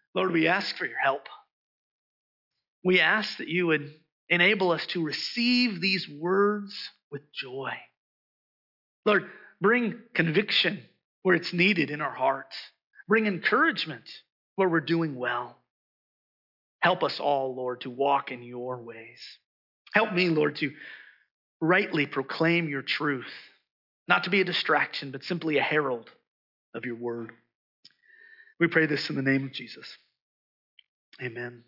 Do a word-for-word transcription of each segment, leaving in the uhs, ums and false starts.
Lord, we ask for your help. We ask that you would enable us to receive these words with joy. Lord, bring conviction where it's needed in our hearts. Bring encouragement where we're doing well. Help us all, Lord, to walk in your ways. Help me, Lord, to rightly proclaim your truth, not to be a distraction, but simply a herald of your word. We pray this in the name of Jesus. Amen.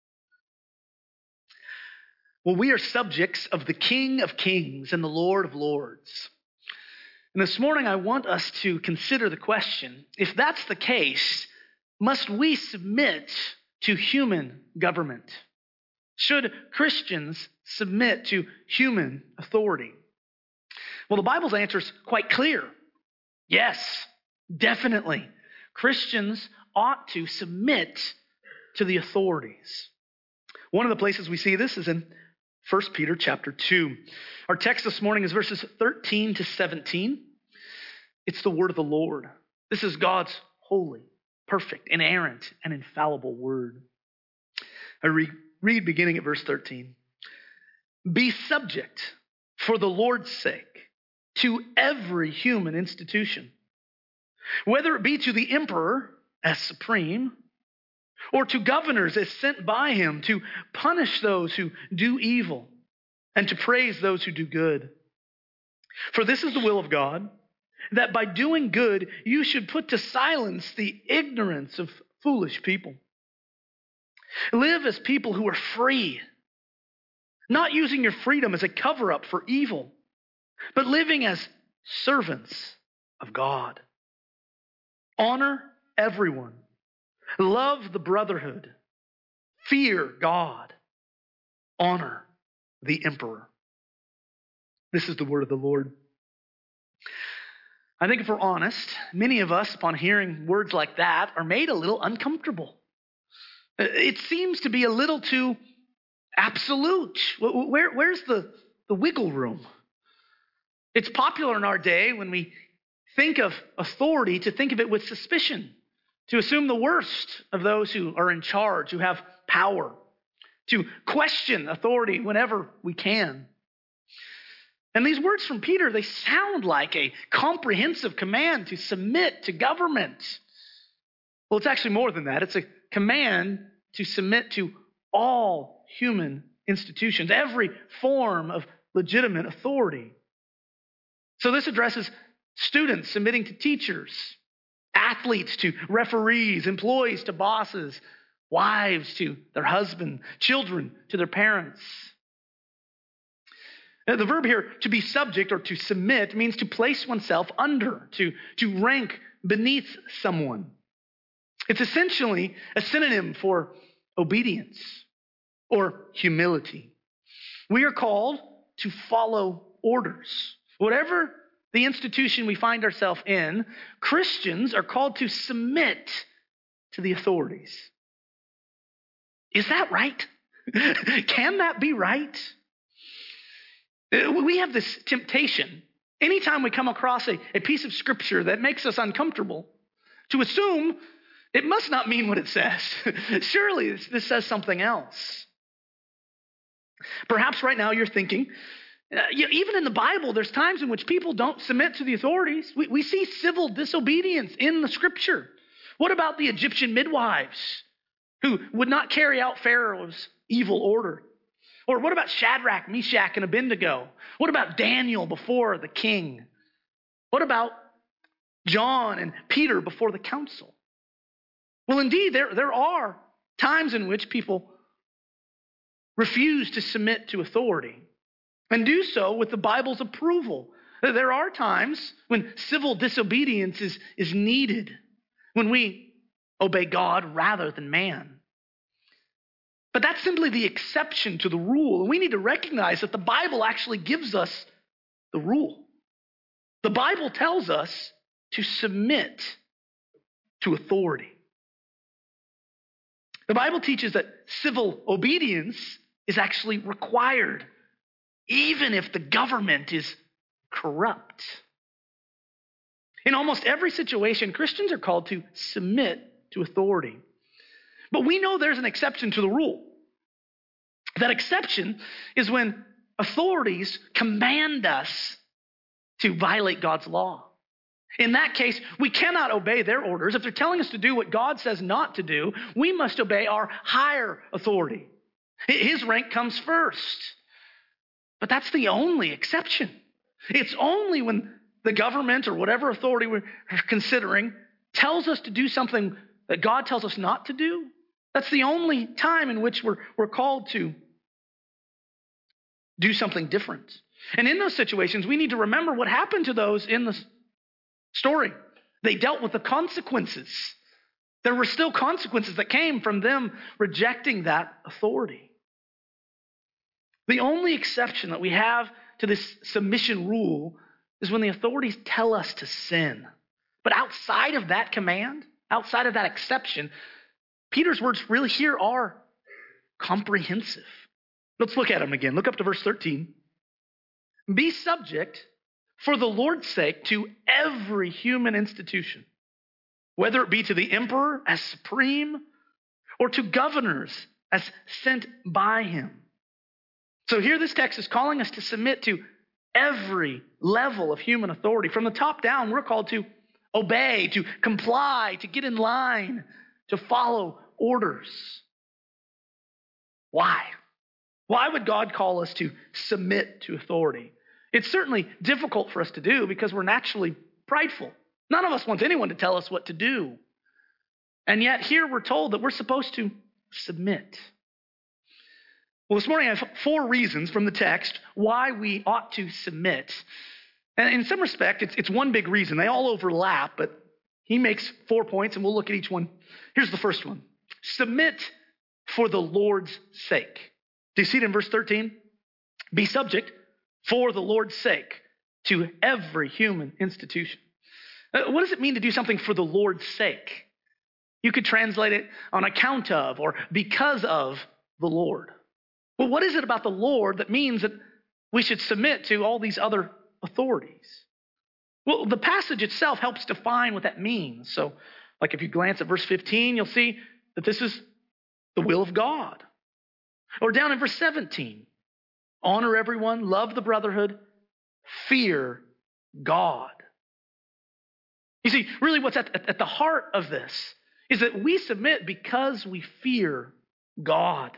Well, we are subjects of the King of Kings and the Lord of Lords. And this morning I want us to consider the question, if that's the case, must we submit to human government? Should Christians submit to human authority? Well, the Bible's answer is quite clear. Yes, definitely. Christians ought to submit to the authorities. One of the places we see this is in First Peter chapter two. Our text this morning is verses thirteen to seventeen. It's the word of the Lord. This is God's holy, perfect, inerrant, and infallible word. I read, read beginning at verse thirteen. Be subject for the Lord's sake to every human institution, whether it be to the emperor as supreme, or to governors as sent by him to punish those who do evil and to praise those who do good. For this is the will of God, that by doing good you should put to silence the ignorance of foolish people. Live as people who are free, not using your freedom as a cover-up for evil, but living as servants of God. Honor everyone. Love the brotherhood. Fear God. Honor the emperor. This is the word of the Lord. I think if we're honest, many of us, upon hearing words like that, are made a little uncomfortable. It seems to be a little too absolute. Where, where's the, the wiggle room? It's popular in our day when we think of authority to think of it with suspicion, to assume the worst of those who are in charge, who have power, to question authority whenever we can. And these words from Peter, they sound like a comprehensive command to submit to government. Well, it's actually more than that. It's a command to submit to all human institutions, every form of legitimate authority. So this addresses students submitting to teachers, athletes to referees, employees to bosses, wives to their husband, children to their parents. Now, the verb here, to be subject or to submit, means to place oneself under, to, to rank beneath someone. It's essentially a synonym for obedience or humility. We are called to follow orders. Whatever the institution we find ourselves in, Christians are called to submit to the authorities. Is that right? Can that be right? We have this temptation, anytime we come across a, a piece of scripture that makes us uncomfortable, to assume it must not mean what it says. Surely this, this says something else. Perhaps right now you're thinking, Uh, you know, even in the Bible, there's times in which people don't submit to the authorities. We, we see civil disobedience in the scripture. What about the Egyptian midwives who would not carry out Pharaoh's evil order? Or what about Shadrach, Meshach, and Abednego? What about Daniel before the king? What about John and Peter before the council? Well, indeed, there, there are times in which people refuse to submit to authority, and do so with the Bible's approval. There are times when civil disobedience is, is needed, when we obey God rather than man. But that's simply the exception to the rule. And we need to recognize that the Bible actually gives us the rule. The Bible tells us to submit to authority. The Bible teaches that civil obedience is actually required, even if the government is corrupt. In almost every situation, Christians are called to submit to authority. But we know there's an exception to the rule. That exception is when authorities command us to violate God's law. In that case, we cannot obey their orders. If they're telling us to do what God says not to do, we must obey our higher authority. His rank comes first. But that's the only exception. It's only when the government or whatever authority we're considering tells us to do something that God tells us not to do. That's the only time in which we're, we're called to do something different. And in those situations, we need to remember what happened to those in the story. They dealt with the consequences. There were still consequences that came from them rejecting that authority. The only exception that we have to this submission rule is when the authorities tell us to sin. But outside of that command, outside of that exception, Peter's words really here are comprehensive. Let's look at them again. Look up to verse thirteen. Be subject for the Lord's sake to every human institution, whether it be to the emperor as supreme or to governors as sent by him. So here this text is calling us to submit to every level of human authority. From the top down, we're called to obey, to comply, to get in line, to follow orders. Why? Why would God call us to submit to authority? It's certainly difficult for us to do because we're naturally prideful. None of us wants anyone to tell us what to do. And yet here we're told that we're supposed to submit. Well, this morning I have four reasons from the text why we ought to submit. And in some respect, it's, it's one big reason. They all overlap, but he makes four points, and we'll look at each one. Here's the first one. Submit for the Lord's sake. Do you see it in verse thirteen? Be subject for the Lord's sake to every human institution. Uh, what does it mean to do something for the Lord's sake? You could translate it on account of or because of the Lord. Well, what is it about the Lord that means that we should submit to all these other authorities? Well, the passage itself helps define what that means. So, like if you glance at verse fifteen, you'll see that this is the will of God. Or down in verse seventeen, honor everyone, love the brotherhood, fear God. You see, really what's at, at the heart of this is that we submit because we fear God.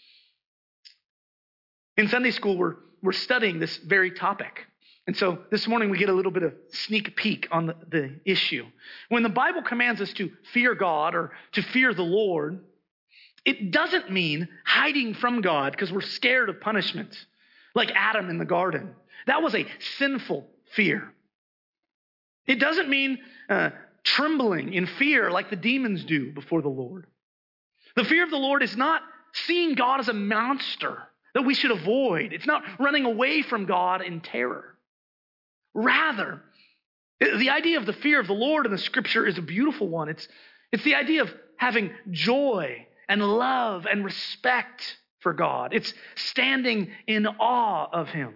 In Sunday school, we're, we're studying this very topic. And so this morning we get a little bit of sneak peek on the, the issue. When the Bible commands us to fear God or to fear the Lord, it doesn't mean hiding from God because we're scared of punishment, like Adam in the garden. That was a sinful fear. It doesn't mean uh, trembling in fear like the demons do before the Lord. The fear of the Lord is not seeing God as a monster that we should avoid. It's not running away from God in terror. Rather, the idea of the fear of the Lord in the Scripture is a beautiful one. It's, it's the idea of having joy and love and respect for God. It's standing in awe of Him.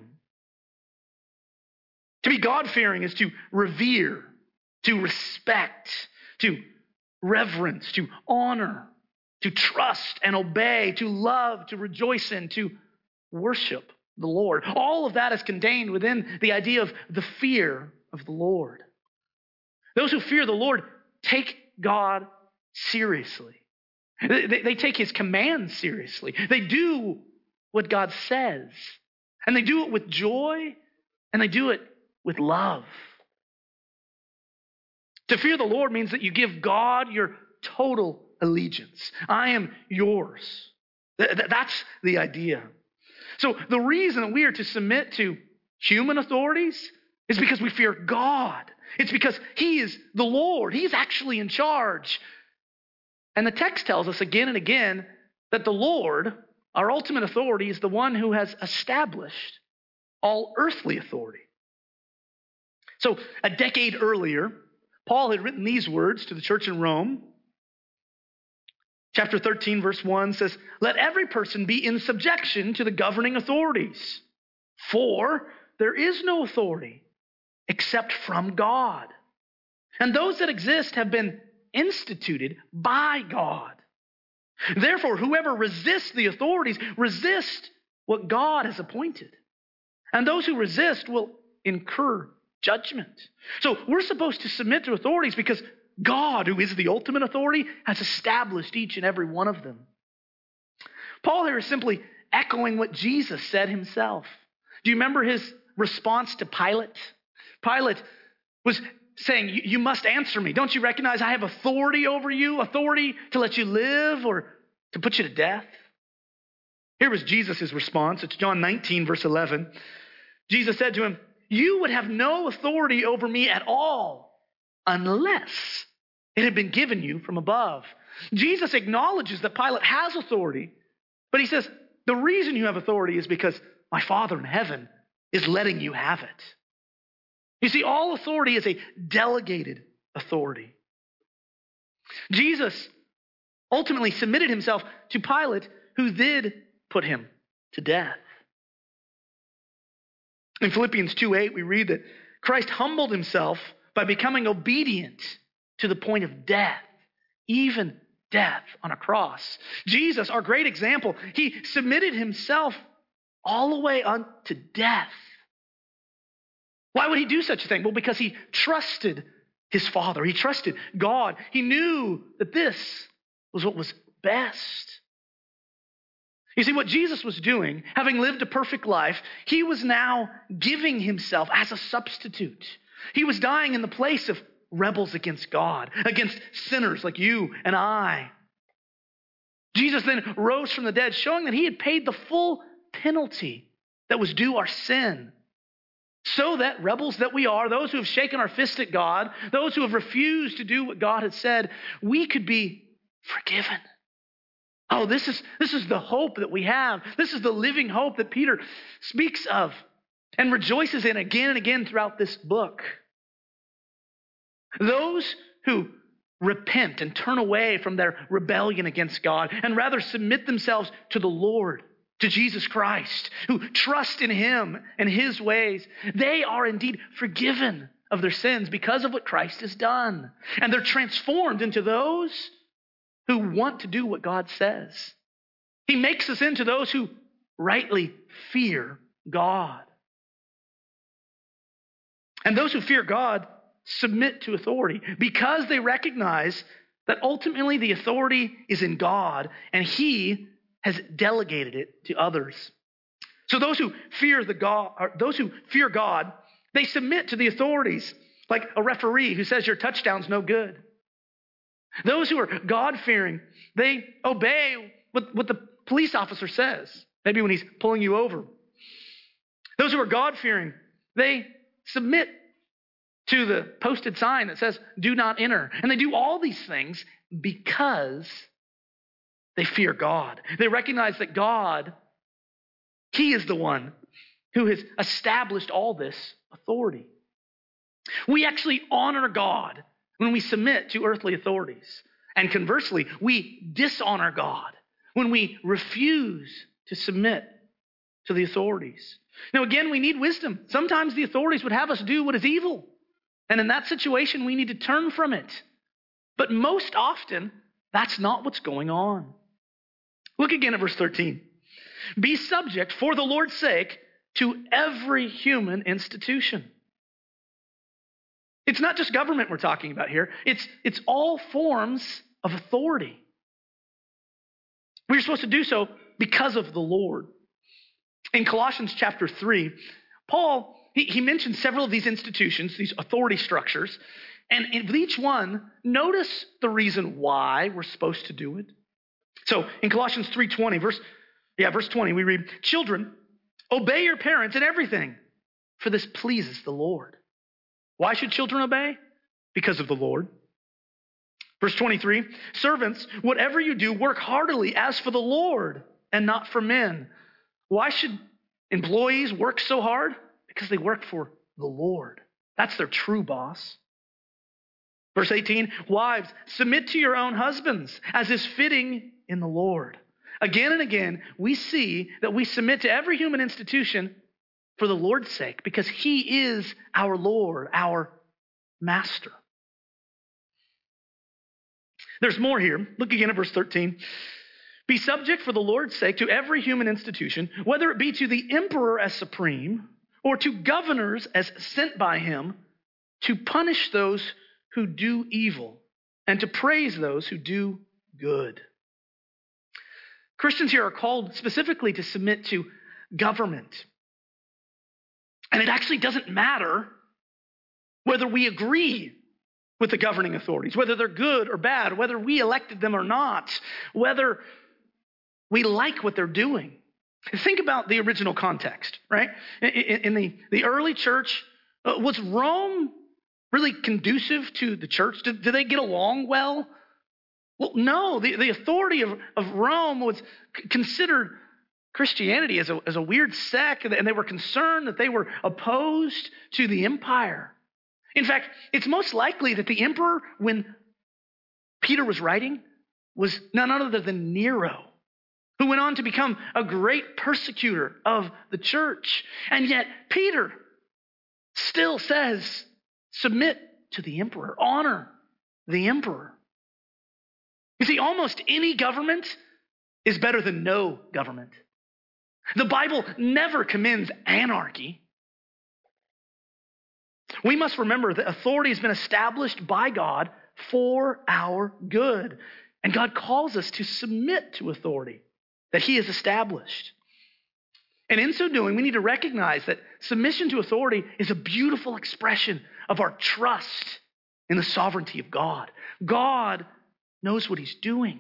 To be God-fearing is to revere, to respect, to reverence, to honor, to trust and obey, to love, to rejoice in, to worship the Lord. All of that is contained within the idea of the fear of the Lord. Those who fear the Lord take God seriously. They, they, they take His commands seriously. They do what God says. And they do it with joy, and they do it with love. To fear the Lord means that you give God your total allegiance. I am yours. Th- th- that's the idea. So the reason that we are to submit to human authorities is because we fear God. It's because He is the Lord. He's actually in charge. And the text tells us again and again that the Lord, our ultimate authority, is the one who has established all earthly authority. So a decade earlier, Paul had written these words to the church in Rome. Chapter thirteen, verse one says, "Let every person be in subjection to the governing authorities, for there is no authority except from God. And those that exist have been instituted by God. Therefore, whoever resists the authorities resist what God has appointed. And those who resist will incur judgment. So we're supposed to submit to authorities because God, who is the ultimate authority, has established each and every one of them. Paul here is simply echoing what Jesus said himself. Do you remember his response to Pilate? Pilate was saying, you must answer me. Don't you recognize I have authority over you? Authority to let you live or to put you to death? Here was Jesus' response. It's John nineteen, verse eleven. Jesus said to him, you would have no authority over me at all unless it had been given you from above. Jesus acknowledges that Pilate has authority, but he says, the reason you have authority is because my Father in heaven is letting you have it. You see, all authority is a delegated authority. Jesus ultimately submitted himself to Pilate, who did put him to death. In Philippians two eight, we read that Christ humbled himself by becoming obedient to the point of death, even death on a cross. Jesus, our great example, he submitted himself all the way unto death. Why would he do such a thing? Well, because he trusted his Father. He trusted God. He knew that this was what was best. You see, what Jesus was doing, having lived a perfect life, he was now giving himself as a substitute. He was dying in the place of rebels against God, against sinners like you and I. Jesus then rose from the dead, showing that he had paid the full penalty that was due our sin. So that rebels that we are, those who have shaken our fist at God, those who have refused to do what God had said, we could be forgiven. Oh, this is, this is the hope that we have. This is the living hope that Peter speaks of and rejoices in again and again throughout this book. Those who repent and turn away from their rebellion against God and rather submit themselves to the Lord, to Jesus Christ, who trust in him and his ways, they are indeed forgiven of their sins because of what Christ has done. And they're transformed into those who want to do what God says. He makes us into those who rightly fear God. And those who fear God submit to authority because they recognize that ultimately the authority is in God and he has delegated it to others. So those who fear the God, or those who fear God, they submit to the authorities, like a referee who says your touchdown's no good. Those who are God-fearing, they obey what, what the police officer says, maybe when he's pulling you over. Those who are God-fearing, they submit to the posted sign that says, do not enter. And they do all these things because they fear God. They recognize that God, he is the one who has established all this authority. We actually honor God when we submit to earthly authorities. And conversely, we dishonor God when we refuse to submit to the authorities. Now, again, we need wisdom. Sometimes the authorities would have us do what is evil. And in that situation, we need to turn from it. But most often, that's not what's going on. Look again at verse thirteen. Be subject for the Lord's sake to every human institution. It's not just government we're talking about here. It's, it's all forms of authority. We're supposed to do so because of the Lord. In Colossians chapter three, Paul, he, he mentions several of these institutions, these authority structures. And in each one, notice the reason why we're supposed to do it. So in Colossians three twenty, verse, yeah, verse twenty, we read, children, obey your parents in everything, for this pleases the Lord. Why should children obey? Because of the Lord. Verse twenty-three, servants, whatever you do, work heartily as for the Lord and not for men. Why should employees work so hard? Because they work for the Lord. That's their true boss. Verse eighteen, wives, submit to your own husbands as is fitting in the Lord. Again and again, we see that we submit to every human institution for the Lord's sake, because he is our Lord, our master. There's more here. Look again at verse thirteen. Be subject for the Lord's sake to every human institution, whether it be to the emperor as supreme or to governors as sent by him, to punish those who do evil and to praise those who do good. Christians here are called specifically to submit to government. And it actually doesn't matter whether we agree with the governing authorities, whether they're good or bad, whether we elected them or not, whether we like what they're doing. Think about the original context, right? In the, the early church, uh, was Rome really conducive to the church? Did, did they get along well? Well, no. The, the authority of, of Rome was c- considered Christianity as a, as a weird sect, and they were concerned that they were opposed to the empire. In fact, it's most likely that the emperor, when Peter was writing, was none other than Nero, who went on to become a great persecutor of the church. And yet Peter still says, submit to the emperor, honor the emperor. You see, almost any government is better than no government. The Bible never commends anarchy. We must remember that authority has been established by God for our good. And God calls us to submit to authority that he has established. And in so doing, we need to recognize that submission to authority is a beautiful expression of our trust in the sovereignty of God. God knows what he's doing.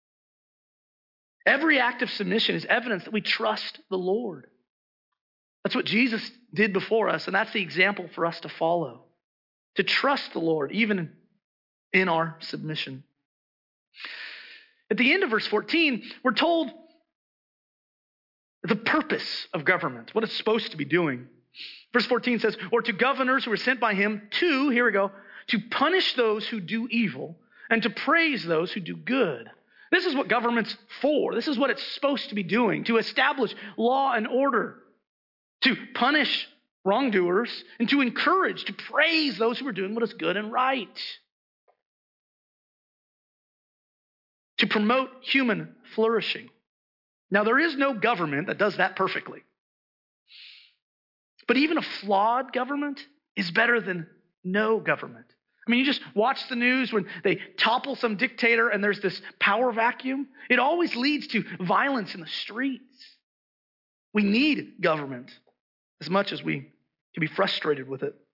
Every act of submission is evidence that we trust the Lord. That's what Jesus did before us, and that's the example for us to follow. To trust the Lord, even in our submission. At the end of verse fourteen, we're told the purpose of government, what it's supposed to be doing. Verse fourteen says, or to governors who are sent by him to, here we go, to punish those who do evil and to praise those who do good. This is what government's for. This is what it's supposed to be doing, to establish law and order, to punish wrongdoers, and to encourage, to praise those who are doing what is good and right. To promote human flourishing. Now, there is no government that does that perfectly. But even a flawed government is better than no government. I mean, you just watch the news when they topple some dictator and there's this power vacuum. It always leads to violence in the streets. We need government as much as we can be frustrated with it.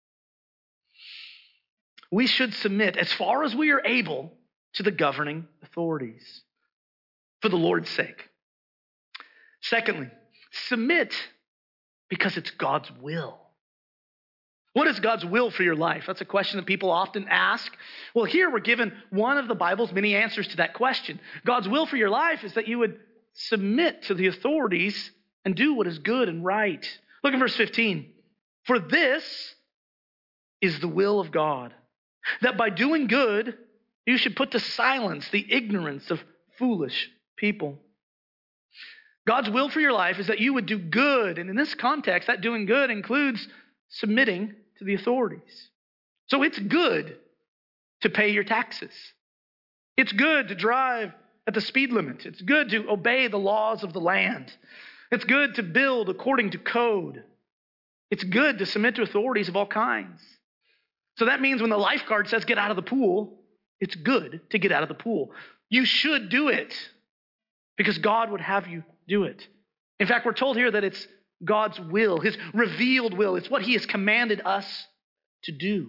We should submit as far as we are able to the governing authorities for the Lord's sake. Secondly, submit because it's God's will. What is God's will for your life? That's a question that people often ask. Well, here we're given one of the Bible's many answers to that question. God's will for your life is that you would submit to the authorities and do what is good and right. Look at verse fifteen. For this is the will of God, that by doing good, you should put to silence the ignorance of foolish people. God's will for your life is that you would do good. And in this context, that doing good includes submitting to the authorities. So it's good to pay your taxes. It's good to drive at the speed limit. It's good to obey the laws of the land. It's good to build according to code. It's good to submit to authorities of all kinds. So that means when the lifeguard says get out of the pool, it's good to get out of the pool. You should do it because God would have you do it. In fact, we're told here that it's God's will, his revealed will. It's what he has commanded us to do.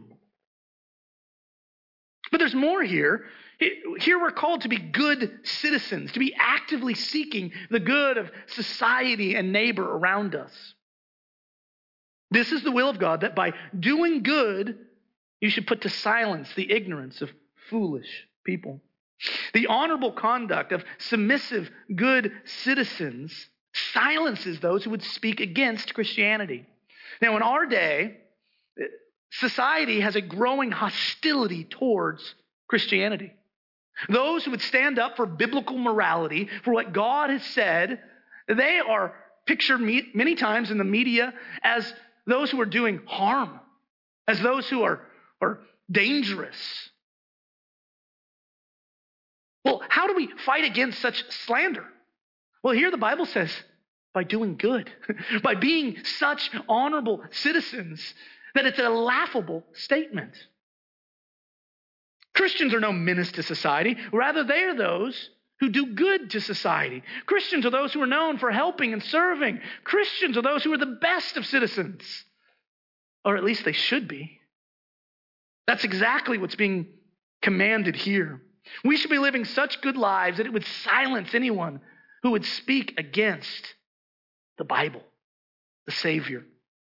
But there's more here. Here we're called to be good citizens, to be actively seeking the good of society and neighbor around us. This is the will of God, that by doing good, you should put to silence the ignorance of foolish people. The honorable conduct of submissive, good citizens silences those who would speak against Christianity. Now, in our day, society has a growing hostility towards Christianity. Those who would stand up for biblical morality, for what God has said, they are pictured many times in the media as those who are doing harm, as those who are, are dangerous. Well, how do we fight against such slander? Well, here the Bible says, by doing good, by being such honorable citizens that it's a laughable statement. Christians are no menace to society. Rather, they are those who do good to society. Christians are those who are known for helping and serving. Christians are those who are the best of citizens, or at least they should be. That's exactly what's being commanded here. We should be living such good lives that it would silence anyone who would speak against the Bible, the Savior.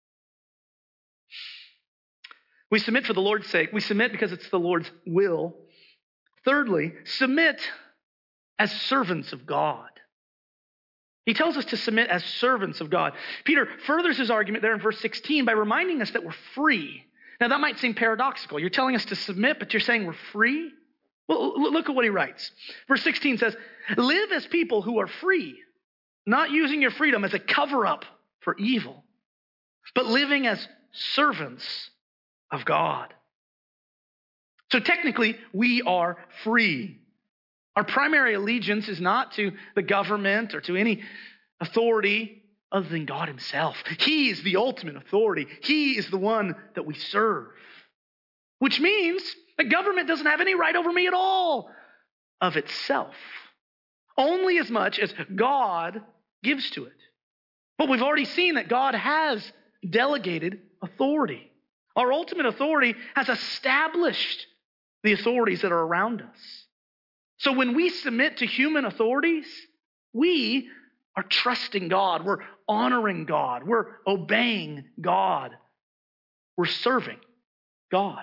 We submit for the Lord's sake. We submit because it's the Lord's will. Thirdly, submit as servants of God. He tells us to submit as servants of God. Peter furthers his argument there in verse sixteen by reminding us that we're free. Now that might seem paradoxical. You're telling us to submit, but you're saying we're free? Well, look at what he writes. Verse sixteen says, live as people who are free, not using your freedom as a cover-up for evil, but living as servants of God. So technically, we are free. Our primary allegiance is not to the government or to any authority other than God himself. He is the ultimate authority. He is the one that we serve. Which means the government doesn't have any right over me at all of itself. Only as much as God gives to it. But we've already seen that God has delegated authority. Our ultimate authority has established the authorities that are around us. So when we submit to human authorities, we are trusting God. We're honoring God. We're obeying God. We're serving God.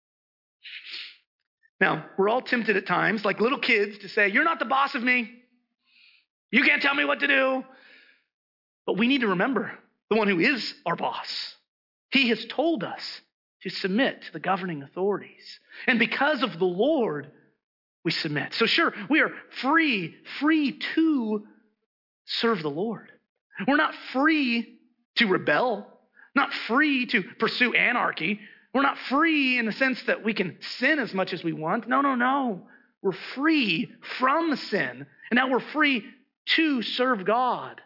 Now, we're all tempted at times, like little kids, to say, you're not the boss of me. You can't tell me what to do. But we need to remember the one who is our boss. He has told us to submit to the governing authorities. And because of the Lord, we submit. So sure, we are free, free to serve the Lord. We're not free to rebel, not free to pursue anarchy. We're not free in the sense that we can sin as much as we want. No, no, no. We're free from sin. And now we're free to serve God.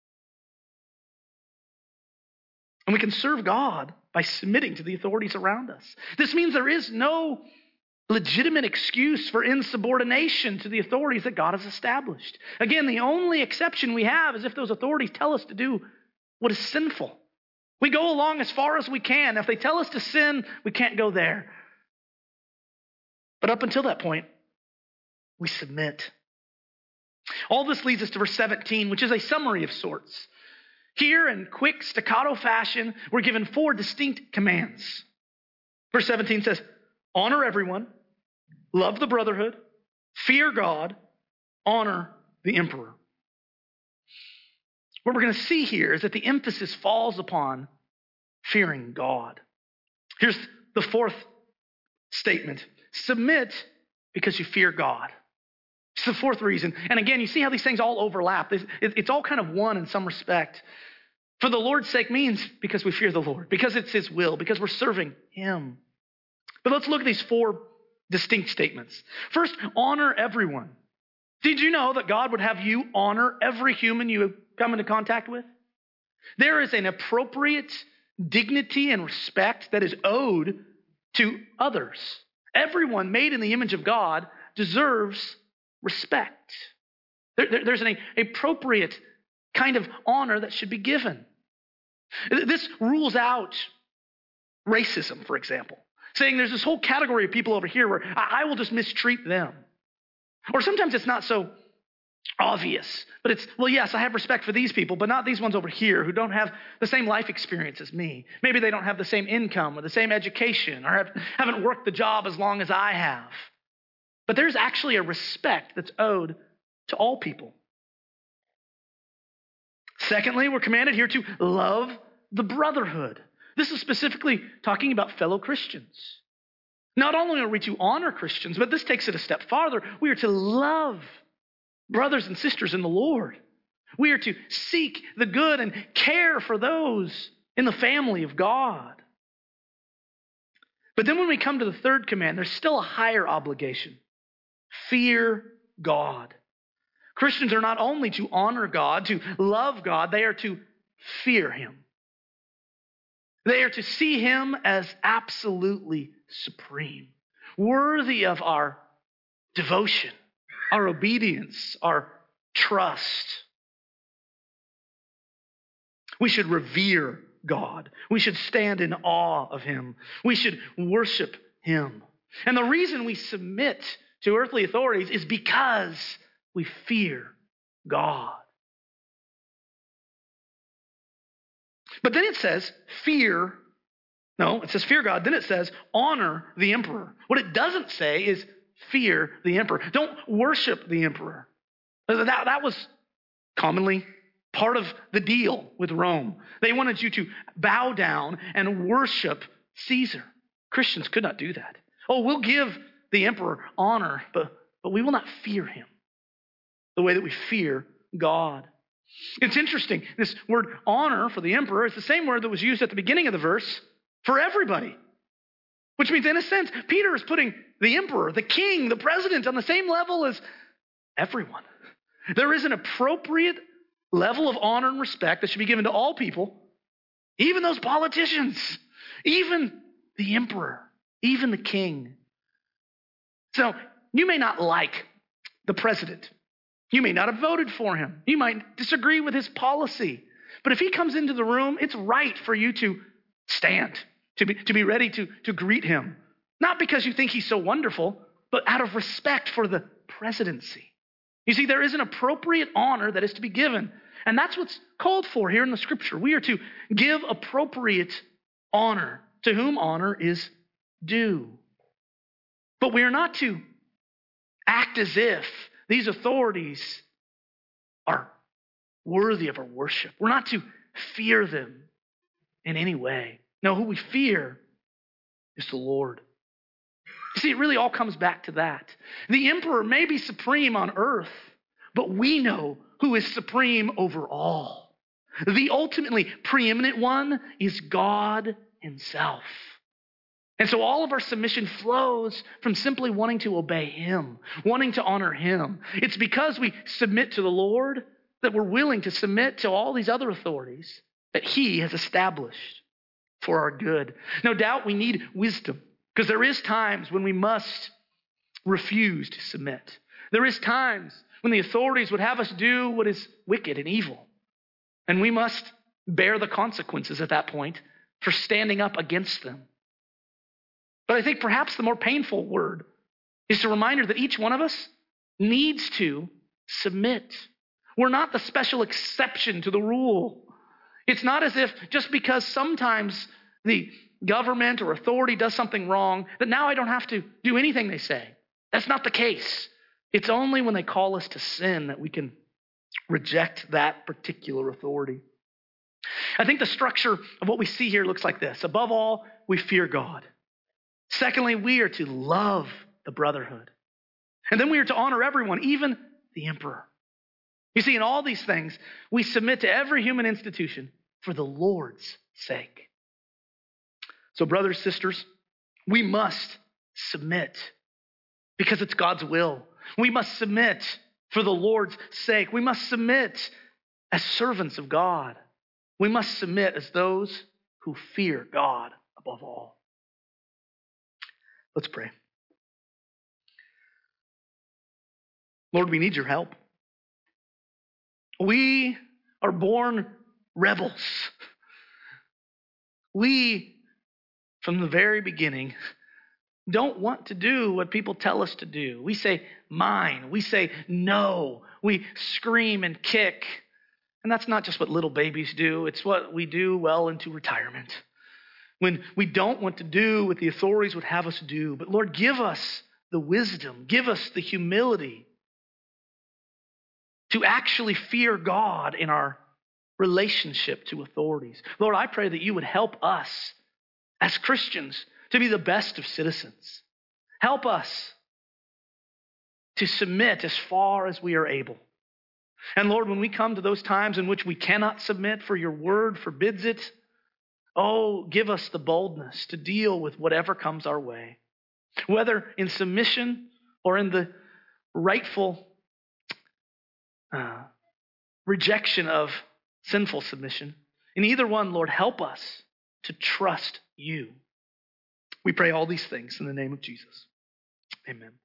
And we can serve God by submitting to the authorities around us. This means there is no legitimate excuse for insubordination to the authorities that God has established. Again, the only exception we have is if those authorities tell us to do what is sinful. We go along as far as we can. If they tell us to sin, we can't go there. But up until that point, we submit. All this leads us to verse seventeen, which is a summary of sorts. Here, in quick staccato fashion, we're given four distinct commands. Verse seventeen says, honor everyone, love the brotherhood, fear God, honor the emperor. What we're going to see here is that the emphasis falls upon fearing God. Here's the fourth statement. Submit because you fear God. It's the fourth reason. And again, you see how these things all overlap. It's all kind of one in some respect. For the Lord's sake means because we fear the Lord, because it's his will, because we're serving him. But let's look at these four distinct statements. First, honor everyone. Did you know that God would have you honor every human you come into contact with? There is an appropriate dignity and respect that is owed to others. Everyone made in the image of God deserves respect. There, there, there's an appropriate kind of honor that should be given. This rules out racism, for example. Saying there's this whole category of people over here where I, I will just mistreat them. Or sometimes it's not so obvious, but it's, well, yes, I have respect for these people, but not these ones over here who don't have the same life experience as me. Maybe they don't have the same income or the same education or have, haven't worked the job as long as I have. But there's actually a respect that's owed to all people. Secondly, we're commanded here to love the brotherhood. This is specifically talking about fellow Christians. Not only are we to honor Christians, but this takes it a step farther. We are to love brothers and sisters in the Lord. We are to seek the good and care for those in the family of God. But then when we come to the third command, there's still a higher obligation. Fear God. Christians are not only to honor God, to love God, they are to fear him. They are to see him as absolutely supreme, worthy of our devotion, our obedience, our trust. We should revere God. We should stand in awe of him. We should worship him. And the reason we submit to earthly authorities is because we fear God. But then it says, fear, no, it says fear God. Then it says, honor the emperor. What it doesn't say is fear the emperor. Don't worship the emperor. That, that was commonly part of the deal with Rome. They wanted you to bow down and worship Caesar. Christians could not do that. Oh, we'll give the emperor honor, but, but we will not fear him the way that we fear God. It's interesting. This word honor for the emperor is the same word that was used at the beginning of the verse for everybody. Which means, in a sense, Peter is putting the emperor, the king, the president on the same level as everyone. There is an appropriate level of honor and respect that should be given to all people, even those politicians, even the emperor, even the king. So you may not like the president. You may not have voted for him. You might disagree with his policy. But if he comes into the room, it's right for you to stand, to be, to be ready to, to greet him. Not because you think he's so wonderful, but out of respect for the presidency. You see, there is an appropriate honor that is to be given. And that's what's called for here in the scripture. We are to give appropriate honor to whom honor is due. But we are not to act as if these authorities are worthy of our worship. We're not to fear them in any way. No, who we fear is the Lord. You see, it really all comes back to that. The emperor may be supreme on earth, but we know who is supreme over all. The ultimately preeminent one is God himself. And so all of our submission flows from simply wanting to obey him, wanting to honor him. It's because we submit to the Lord that we're willing to submit to all these other authorities that he has established for our good. No doubt we need wisdom, because there is times when we must refuse to submit. There is times when the authorities would have us do what is wicked and evil. And we must bear the consequences at that point for standing up against them. But I think perhaps the more painful word is a reminder that each one of us needs to submit. We're not the special exception to the rule. It's not as if just because sometimes the government or authority does something wrong, that now I don't have to do anything they say. That's not the case. It's only when they call us to sin that we can reject that particular authority. I think the structure of what we see here looks like this. Above all, we fear God. Secondly, we are to love the brotherhood. And then we are to honor everyone, even the emperor. You see, in all these things, we submit to every human institution for the Lord's sake. So, brothers, sisters, we must submit because it's God's will. We must submit for the Lord's sake. We must submit as servants of God. We must submit as those who fear God above all. Let's pray. Lord, we need your help. We are born rebels. We, from the very beginning, don't want to do what people tell us to do. We say mine. We say no. We scream and kick. And that's not just what little babies do. It's what we do well into retirement. When we don't want to do what the authorities would have us do. But Lord, give us the wisdom. Give us the humility to actually fear God in our relationship to authorities. Lord, I pray that you would help us as Christians to be the best of citizens. Help us to submit as far as we are able. And Lord, when we come to those times in which we cannot submit, for your word forbids it, oh, give us the boldness to deal with whatever comes our way, whether in submission or in the rightful uh, rejection of sinful submission. In either one, Lord, help us to trust you. We pray all these things in the name of Jesus. Amen.